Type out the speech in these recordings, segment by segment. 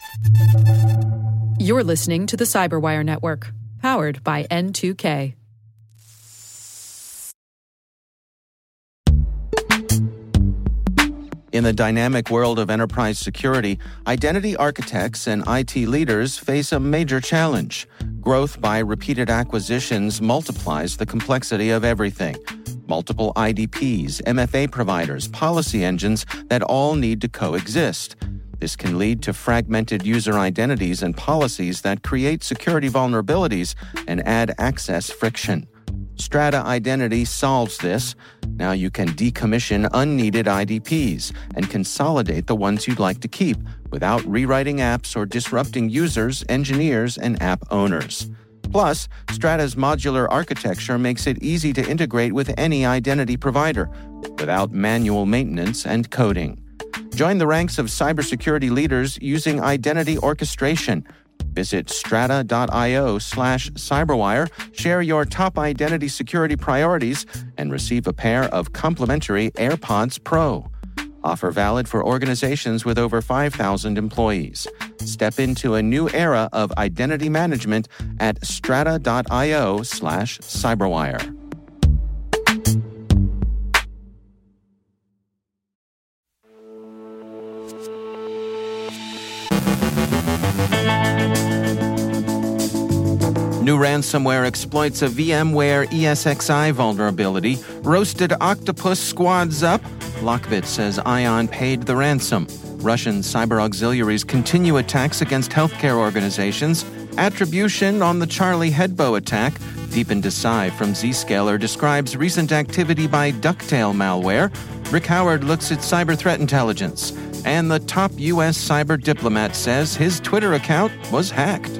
You're listening to the Cyberwire Network, powered by N2K. In the dynamic world of enterprise security, identity architects and IT leaders face a major challenge. Growth by repeated acquisitions multiplies the complexity of everything. Multiple IDPs, MFA providers, policy engines that all need to coexist. This can lead to fragmented user identities and policies that create security vulnerabilities and add access friction. Strata Identity solves this. Now you can decommission unneeded IDPs and consolidate the ones you'd like to keep without rewriting apps or disrupting users, engineers, and app owners. Plus, Strata's modular architecture makes it easy to integrate with any identity provider without manual maintenance and coding. Join the ranks of cybersecurity leaders using identity orchestration. Visit strata.io/cyberwire, share your top identity security priorities, and receive a pair of complimentary AirPods Pro. Offer valid for organizations with over 5,000 employees. Step into a new era of identity management at strata.io/cyberwire. New ransomware exploits a VMware ESXi vulnerability. Roasted octopus squads up. Lockbit says Ion paid the ransom. Russian cyber auxiliaries continue attacks against healthcare organizations. Attribution on the Charlie Hebdo attack. Deep into Psy from Zscaler describes recent activity by Ducktail malware. Rick Howard looks at cyber threat intelligence. And the top U.S. cyber diplomat says his Twitter account was hacked.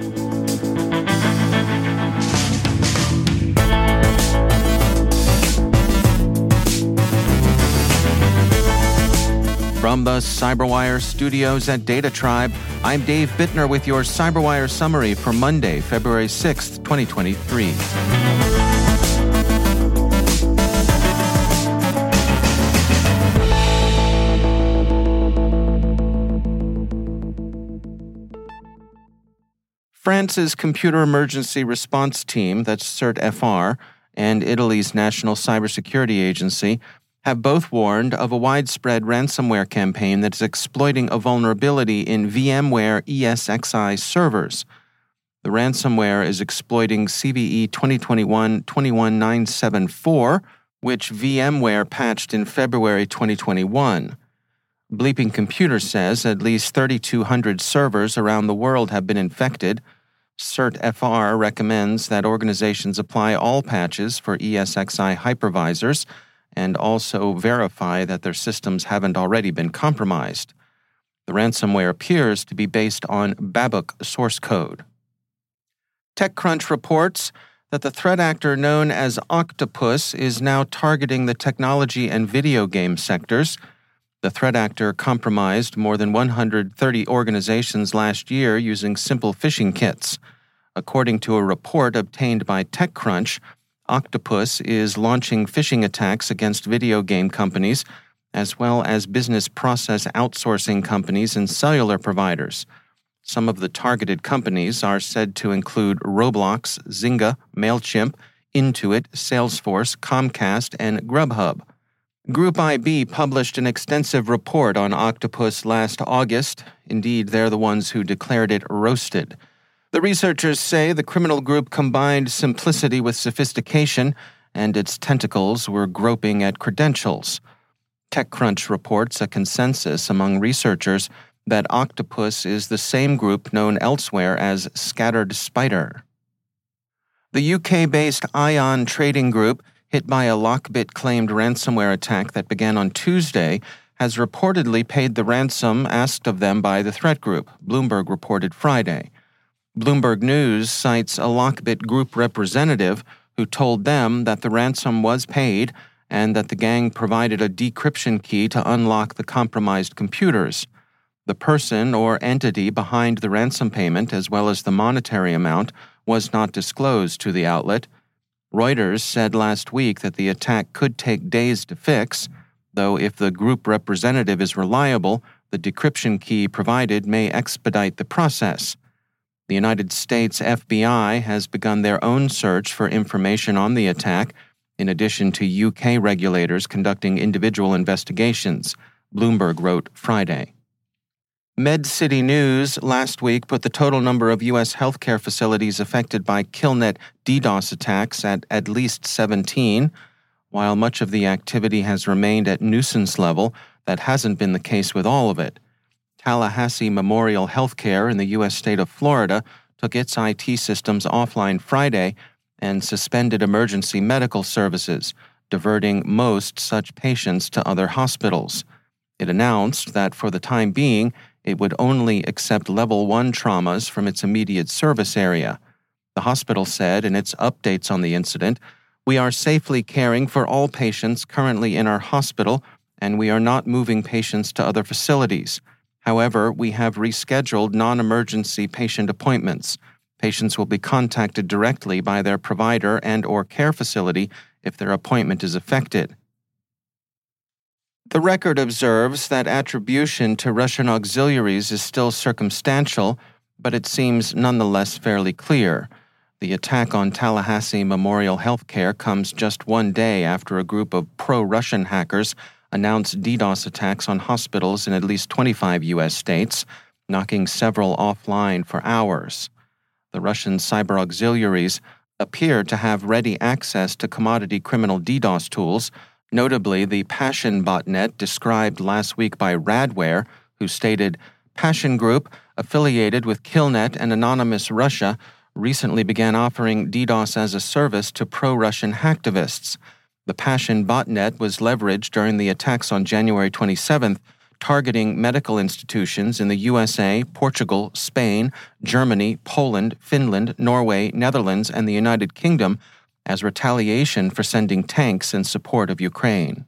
From the Cyberwire studios at Data Tribe, I'm Dave Bittner with your Cyberwire summary for Monday, February 6th, 2023. France's Computer Emergency Response Team, that's CERT-FR, and Italy's National Cybersecurity Agency have both warned of a widespread ransomware campaign that is exploiting a vulnerability in VMware ESXi servers. The ransomware is exploiting CVE 2021-21974, which VMware patched in February 2021. Bleeping Computer says at least 3,200 servers around the world have been infected. CERT-FR recommends that organizations apply all patches for ESXi hypervisors and also verify that their systems haven't already been compromised. The ransomware appears to be based on Babuk source code. TechCrunch reports that the threat actor known as Octopus is now targeting the technology and video game sectors. The threat actor compromised more than 130 organizations last year using simple phishing kits. According to a report obtained by TechCrunch, Octopus is launching phishing attacks against video game companies, as well as business process outsourcing companies and cellular providers. Some of the targeted companies are said to include Roblox, Zynga, MailChimp, Intuit, Salesforce, Comcast, and Grubhub. Group IB published an extensive report on Octopus last August. Indeed, they're the ones who declared it roasted. The researchers say the criminal group combined simplicity with sophistication, and its tentacles were groping at credentials. TechCrunch reports a consensus among researchers that Octopus is the same group known elsewhere as Scattered Spider. The UK-based Ion Trading Group, hit by a Lockbit-claimed ransomware attack that began on Tuesday, has reportedly paid the ransom asked of them by the threat group, Bloomberg reported Friday. Bloomberg News cites a Lockbit group representative who told them that the ransom was paid and that the gang provided a decryption key to unlock the compromised computers. The person or entity behind the ransom payment, as well as the monetary amount, was not disclosed to the outlet. Reuters said last week that the attack could take days to fix, though if the group representative is reliable, The decryption key provided may expedite the process. The United States FBI has begun their own search for information on the attack, in addition to UK regulators conducting individual investigations, Bloomberg wrote Friday. MedCity News last week put the total number of U.S. healthcare facilities affected by Killnet DDoS attacks at least 17. While much of the activity has remained at nuisance level, that hasn't been the case with all of it. Tallahassee Memorial Healthcare in the U.S. state of Florida took its IT systems offline Friday and suspended emergency medical services, diverting most such patients to other hospitals. It announced that for the time being, it would only accept Level 1 traumas from its immediate service area. The hospital said in its updates on the incident, "We are safely caring for all patients currently in our hospital, and we are not moving patients to other facilities. However, we have rescheduled non-emergency patient appointments. Patients will be contacted directly by their provider and/or care facility if their appointment is affected." The record observes that attribution to Russian auxiliaries is still circumstantial, but it seems nonetheless fairly clear. The attack on Tallahassee Memorial Healthcare comes just one day after a group of pro-Russian hackers announced DDoS attacks on hospitals in at least 25 U.S. states, knocking several offline for hours. The Russian cyber auxiliaries appear to have ready access to commodity criminal DDoS tools, notably the Passion botnet described last week by Radware, who stated, "Passion Group, affiliated with Killnet and Anonymous Russia, recently began offering DDoS as a service to pro-Russian hacktivists. The Passion botnet was leveraged during the attacks on January 27th, targeting medical institutions in the USA, Portugal, Spain, Germany, Poland, Finland, Norway, Netherlands, and the United Kingdom as retaliation for sending tanks in support of Ukraine."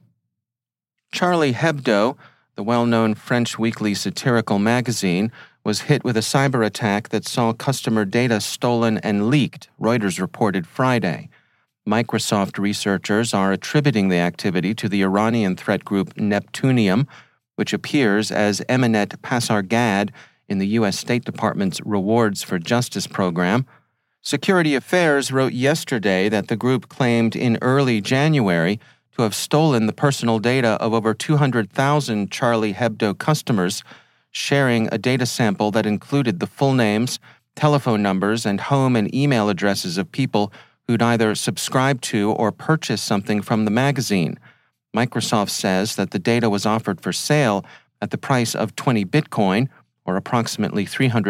Charlie Hebdo, the well-known French weekly satirical magazine, was hit with a cyber attack that saw customer data stolen and leaked, Reuters reported Friday. Microsoft researchers are attributing the activity to the Iranian threat group Neptunium, which appears as Eminat Pasargad in the U.S. State Department's Rewards for Justice program. Security Affairs wrote yesterday that the group claimed in early January to have stolen the personal data of over 200,000 Charlie Hebdo customers, sharing a data sample that included the full names, telephone numbers, and home and email addresses of people who'd either subscribed to or purchased something from the magazine. Microsoft says that the data was offered for sale at the price of 20 Bitcoin, or approximately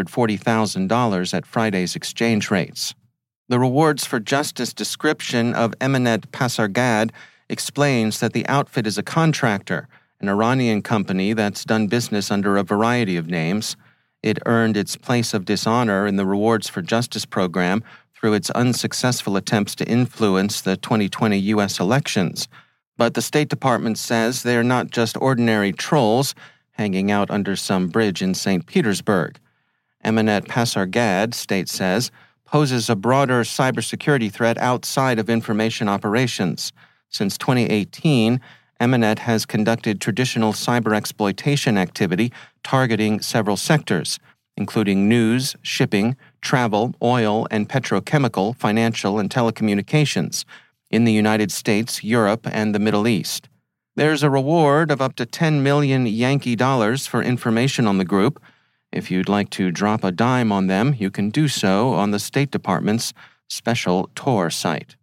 $340,000 at Friday's exchange rates. The Rewards for Justice description of Eminat Pasargad explains that the outfit is a contractor, an Iranian company that's done business under a variety of names. It earned its place of dishonor in the Rewards for Justice program through its unsuccessful attempts to influence the 2020 U.S. elections. But the State Department says they're not just ordinary trolls hanging out under some bridge in St. Petersburg. Eminat Pasargad, state says, poses a broader cybersecurity threat outside of information operations. Since 2018, Eminat has conducted traditional cyber exploitation activity targeting several sectors, including news, shipping, travel, oil and petrochemical, financial, and telecommunications in the United States, Europe, and the Middle East. There's a reward of up to 10 million Yankee dollars for information on the group. If you'd like to drop a dime on them, you can do so on the State Department's special Tor site.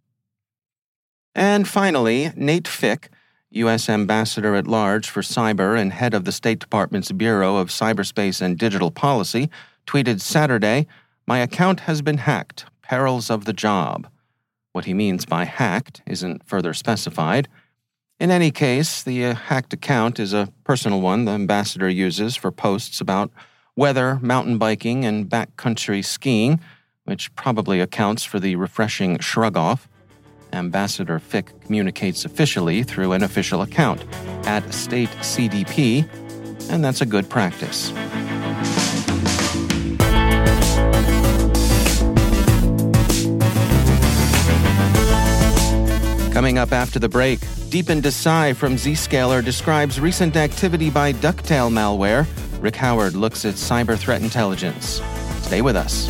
And finally, Nate Fick, U.S. Ambassador at Large for Cyber and head of the State Department's Bureau of Cyberspace and Digital Policy, tweeted Saturday, "My account has been hacked. Perils of the job." What he means by hacked isn't further specified. In any case, the hacked account is a personal one the ambassador uses for posts about weather, mountain biking, and backcountry skiing, which probably accounts for the refreshing shrug-off. Ambassador Fick communicates officially through an official account at State CDP, and that's a good practice. Coming up after the break, Deepan Desai from Zscaler describes recent activity by Ducktail malware Rick Howard looks at cyber threat intelligence. Stay with us.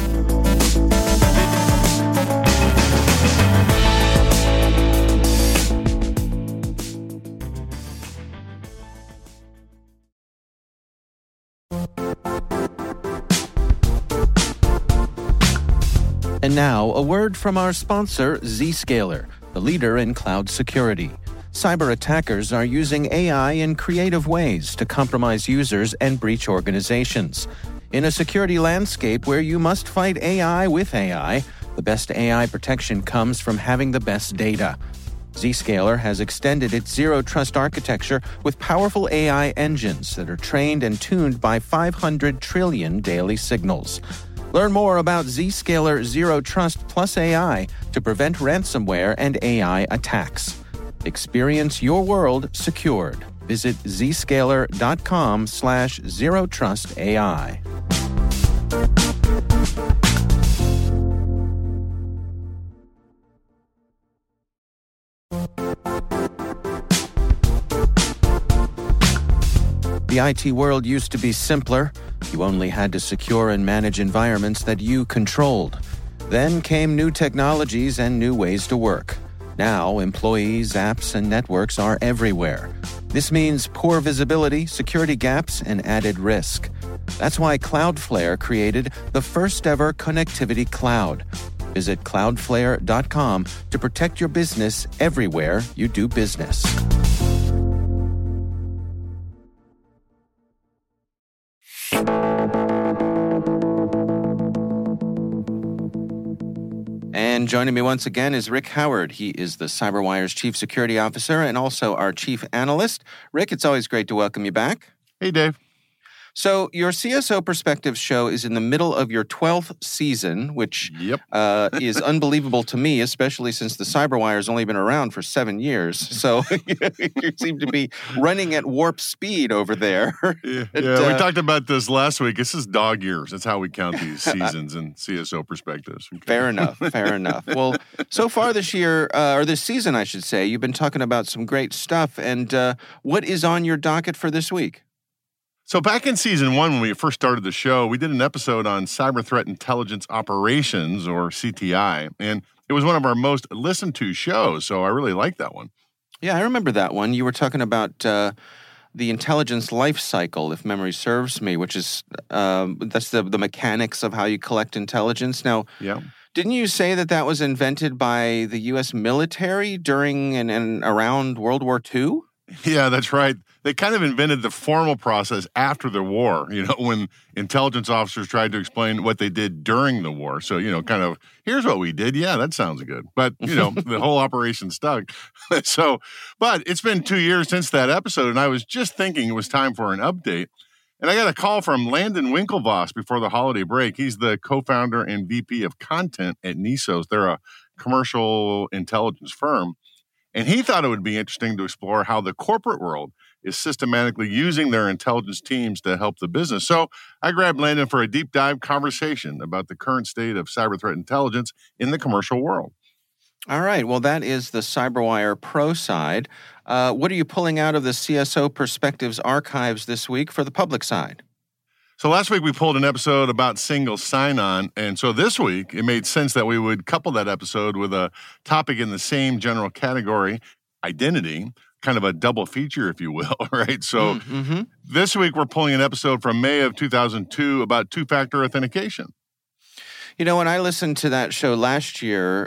And now, a word from our sponsor, Zscaler, the leader in cloud security. Cyber attackers are using AI in creative ways to compromise users and breach organizations. In a security landscape where you must fight AI with AI, the best AI protection comes from having the best data. Zscaler has extended its Zero Trust architecture with powerful AI engines that are trained and tuned by 500 trillion daily signals. Learn more about Zscaler Zero Trust Plus AI to prevent ransomware and AI attacks. Experience your world secured. Visit zscaler.com/zerotrustai. The IT world used to be simpler. You only had to secure and manage environments that you controlled. Then came new technologies and new ways to work. Now, employees, apps, and networks are everywhere. This means poor visibility, security gaps, and added risk. That's why Cloudflare created the first-ever connectivity cloud. Visit cloudflare.com to protect your business everywhere you do business. And joining me once again is Rick Howard. He is the CyberWire's Chief Security Officer and also our Chief Analyst. Rick, it's always great to welcome you back. Hey, Dave. So your CSO Perspectives show is in the middle of your 12th season, which is unbelievable to me, especially since the CyberWire has only been around for 7 years. So you seem to be running at warp speed over there. We talked about this last week. This is dog years. That's how we count these seasons in CSO Perspectives. Okay. Fair enough. Well, so far this year, or this season, I should say, you've been talking about some great stuff. And what is on your docket for this week? So back in season 1, when we first started the show, we did an episode on cyber threat intelligence operations, or CTI, and it was one of our most listened to shows, so I really liked that one. Yeah, I remember that one. You were talking about the intelligence life cycle, if memory serves me, which is that's the mechanics of how you collect intelligence. Now, didn't you say that was invented by the U.S. military during and around World War II? Yeah, that's right. They kind of invented the formal process after the war, when intelligence officers tried to explain what they did during the war. So, kind of, here's what we did. Yeah, that sounds good. But, the whole operation stuck. But it's been 2 years since that episode, and I was just thinking it was time for an update. And I got a call from Landon Winklevoss before the holiday break. He's the co-founder and VP of content at Nisos. They're a commercial intelligence firm. And he thought it would be interesting to explore how the corporate world is systematically using their intelligence teams to help the business. So I grabbed Landon for a deep dive conversation about the current state of cyber threat intelligence in the commercial world. All right. Well, that is the CyberWire Pro side. What are you pulling out of the CSO Perspectives archives this week for the public side? So last week we pulled an episode about single sign-on, and so this week it made sense that we would couple that episode with a topic in the same general category, identity, kind of a double feature, if you will, right? So this week we're pulling an episode from May of 2002 about two-factor authentication. When I listened to that show last year,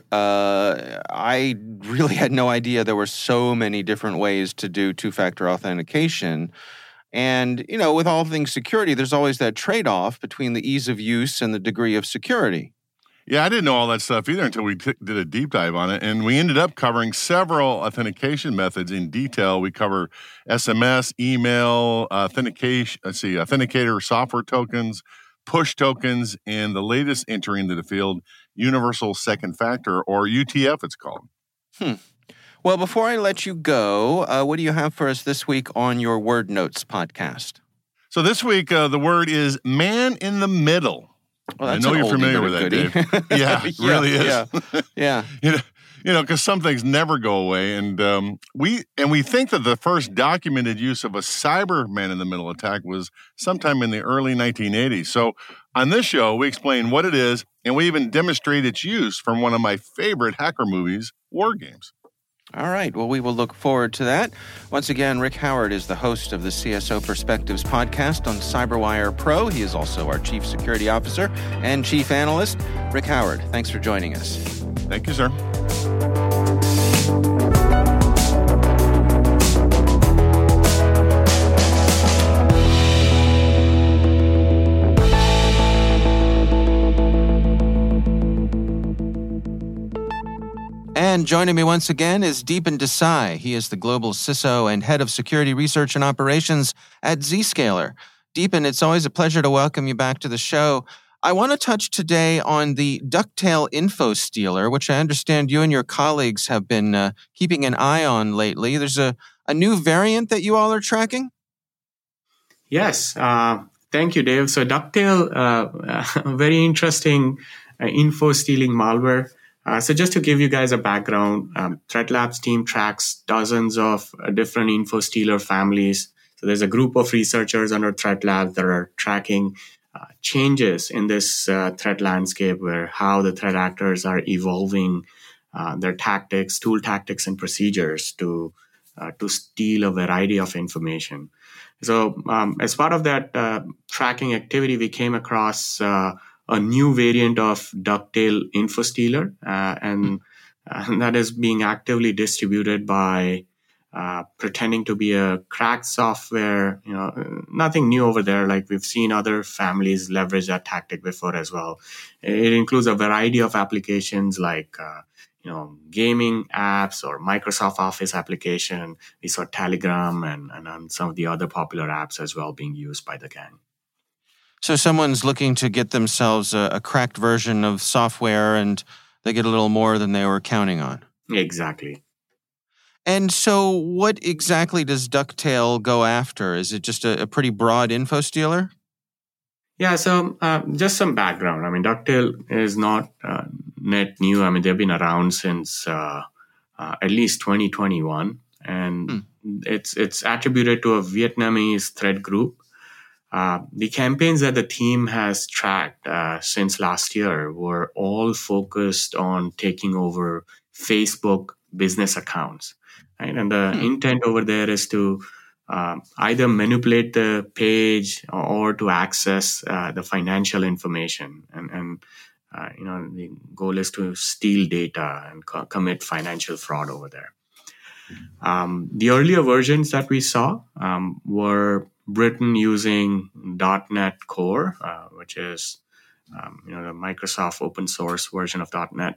I really had no idea there were so many different ways to do two-factor authentication. And, with all things security, there's always that trade-off between the ease of use and the degree of security. Yeah, I didn't know all that stuff either until we did a deep dive on it. And we ended up covering several authentication methods in detail. We cover SMS, email, authenticator software tokens, push tokens, and the latest entry into the field, universal second factor, or UTF it's called. Well, before I let you go, what do you have for us this week on your Word Notes podcast? So this week, the word is man in the middle. Well, I know you're familiar with that, Dave. Yeah, it really is. Yeah. because some things never go away. And we think that the first documented use of a cyber man-in-the-middle attack was sometime in the early 1980s. So on this show, we explain what it is, and we even demonstrate its use from one of my favorite hacker movies, War Games. All right. Well, we will look forward to that. Once again, Rick Howard is the host of the CSO Perspectives podcast on CyberWire Pro. He is also our Chief Security Officer and Chief Analyst. Rick Howard, thanks for joining us. Thank you, sir. And joining me once again is Deepan Desai. He is the Global CISO and Head of Security Research and Operations at Zscaler. Deepan, it's always a pleasure to welcome you back to the show. I want to touch today on the Ducktail Info Stealer, which I understand you and your colleagues have been keeping an eye on lately. There's a new variant that you all are tracking? Yes. Thank you, Dave. So Ducktail, very interesting info stealing malware. So just to give you guys a background, Threat Labs team tracks dozens of different info stealer families. So there's a group of researchers under Threat Labs that are tracking changes in this threat landscape, where how the threat actors are evolving their tactics, tool tactics, and procedures to steal a variety of information. So as part of that tracking activity, we came across a new variant of Ducktail Info Stealer, and that is being actively distributed by pretending to be a cracked software. Nothing new over there. Like we've seen other families leverage that tactic before as well. It includes a variety of applications like gaming apps or Microsoft Office application. We saw Telegram and some of the other popular apps as well being used by the gang. So someone's looking to get themselves a cracked version of software, and they get a little more than they were counting on. Exactly. And so what exactly does Ducktail go after? Is it just a pretty broad info stealer? Yeah, so just some background. I mean, Ducktail is not net new. I mean, they've been around since at least 2021, and it's attributed to a Vietnamese threat group. The campaigns that the team has tracked since last year were all focused on taking over Facebook business accounts. Right? And the intent over there is to either manipulate the page or to access the financial information. And the goal is to steal data and commit financial fraud over there. The earlier versions that we saw were written using .NET Core, which is the Microsoft open source version of .NET,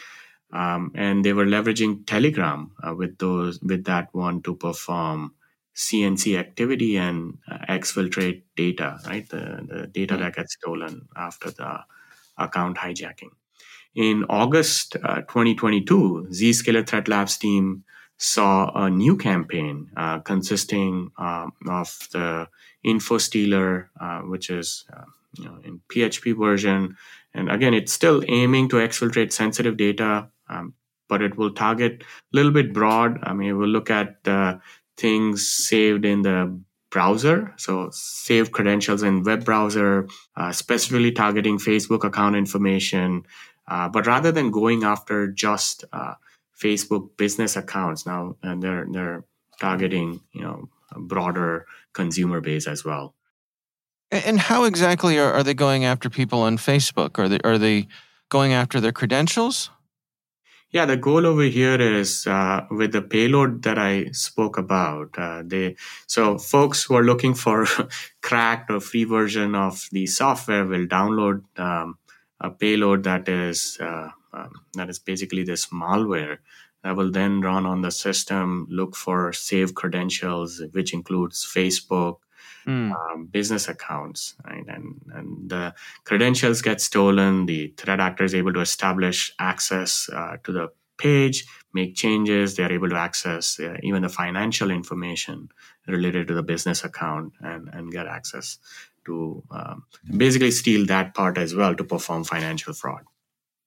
and they were leveraging Telegram with that one to perform CNC activity and exfiltrate data, right? The data that gets stolen after the account hijacking. In August 2022, Zscaler Threat Labs team saw a new campaign consisting of the Info Stealer, which is in PHP version. And again, it's still aiming to exfiltrate sensitive data, but it will target a little bit broad. I mean, it will look at things saved in the browser, so saved credentials in web browser, specifically targeting Facebook account information. But rather than going after just Facebook business accounts now, and they're targeting a broader consumer base as well. And how exactly are they going after people on Facebook? Are they going after their credentials? Yeah, the goal over here is with the payload that I spoke about. So folks who are looking for cracked or free version of the software will download a payload that is basically this malware that will then run on the system, look for saved credentials, which includes Facebook, business accounts, right? And the credentials get stolen. The threat actor is able to establish access to the page, make changes. They're able to access even the financial information related to the business account and get access to basically steal that part as well to perform financial fraud.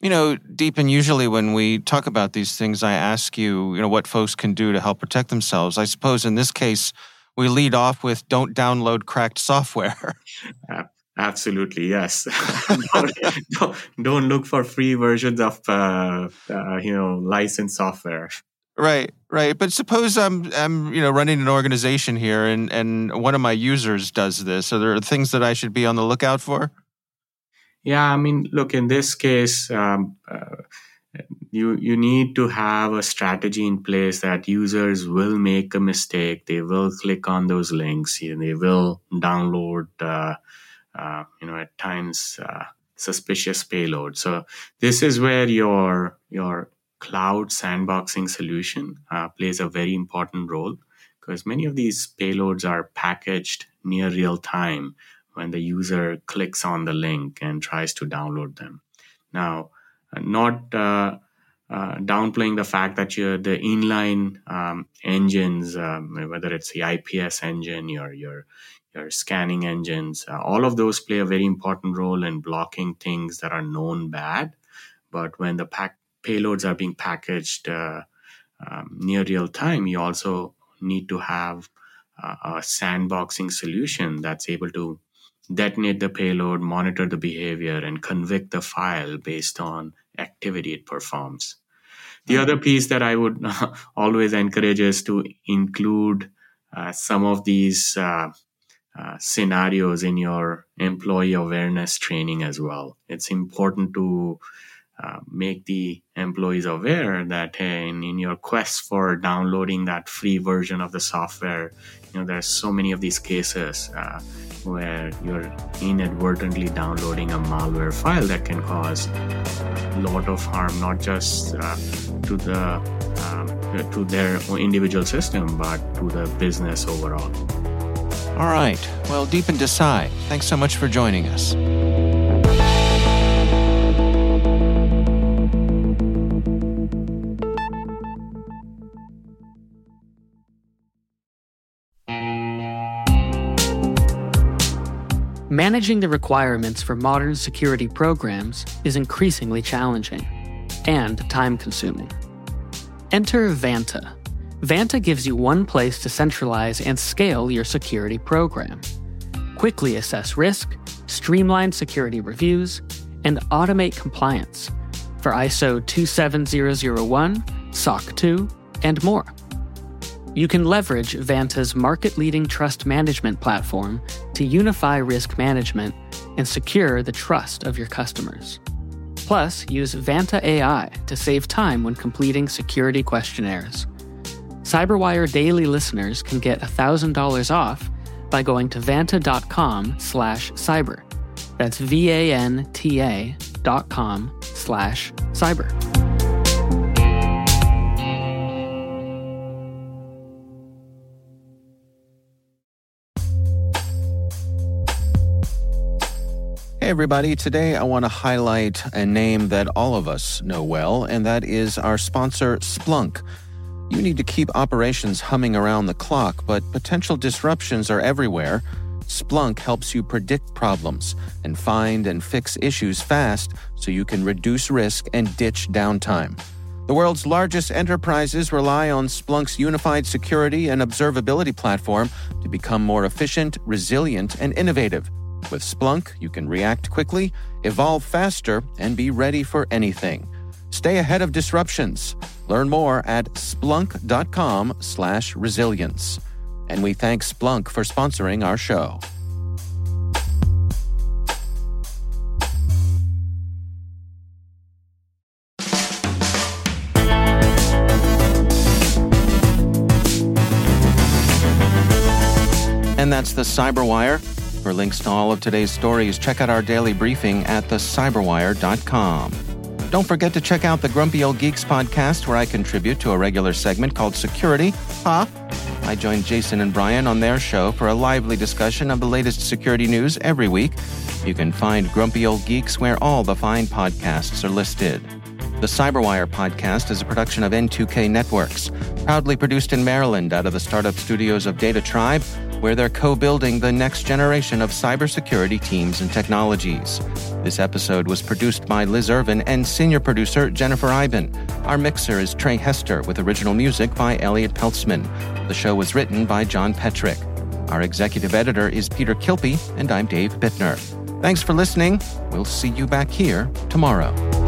Deepan, usually when we talk about these things, I ask you, what folks can do to help protect themselves. I suppose in this case, we lead off with don't download cracked software. Absolutely, yes. Don't look for free versions of licensed software. Right. But suppose I'm running an organization here, and one of my users does this. Are there things that I should be on the lookout for? Yeah, look, in this case, you need to have a strategy in place that users will make a mistake. They will click on those links. They will download, at times, suspicious payload. So this is where your cloud sandboxing solution plays a very important role, because many of these payloads are packaged near real time when the user clicks on the link and tries to download them. Now, not downplaying the fact that the inline engines, whether it's the IPS engine, your scanning engines, all of those play a very important role in blocking things that are known bad. But when the payloads are being packaged near real time, you also need to have a sandboxing solution that's able to detonate the payload, monitor the behavior, and convict the file based on activity it performs. The other piece that I would always encourage is to include some of these scenarios in your employee awareness training as well. It's important to make the employees aware that, hey, in your quest for downloading that free version of the software, there's so many of these cases where you're inadvertently downloading a malware file that can cause a lot of harm, not just to their individual system, but to the business overall. All right. Well, Deepan Desai, thanks so much for joining us. Managing the requirements for modern security programs is increasingly challenging and time-consuming. Enter Vanta. Vanta gives you one place to centralize and scale your security program. Quickly assess risk, streamline security reviews, and automate compliance for ISO 27001, SOC 2, and more. You can leverage Vanta's market-leading trust management platform to unify risk management and secure the trust of your customers. Plus, use Vanta AI to save time when completing security questionnaires. CyberWire Daily listeners can get $1,000 off by going to vanta.com/cyber. That's VANTA.com/cyber. Hey everybody, today I want to highlight a name that all of us know well, and that is our sponsor, Splunk. You need to keep operations humming around the clock, but potential disruptions are everywhere. Splunk helps you predict problems and find and fix issues fast so you can reduce risk and ditch downtime. The world's largest enterprises rely on Splunk's unified security and observability platform to become more efficient, resilient, and innovative. With Splunk, you can react quickly, evolve faster, and be ready for anything. Stay ahead of disruptions. Learn more at splunk.com/resilience. And we thank Splunk for sponsoring our show. And that's the Cyberwire. For links to all of today's stories, check out our daily briefing at thecyberwire.com. Don't forget to check out the Grumpy Old Geeks podcast, where I contribute to a regular segment called Security. I join Jason and Brian on their show for a lively discussion of the latest security news every week. You can find Grumpy Old Geeks where all the fine podcasts are listed. The Cyberwire podcast is a production of N2K Networks, proudly produced in Maryland out of the startup studios of Data Tribe. where they're co-building the next generation of cybersecurity teams and technologies. This episode was produced by Liz Irvin and senior producer Jennifer Iben. Our mixer is Trey Hester with original music by Elliot Peltzman. The show was written by John Petrick. Our executive editor is Peter Kilpie, and I'm Dave Bittner. Thanks for listening. We'll see you back here tomorrow.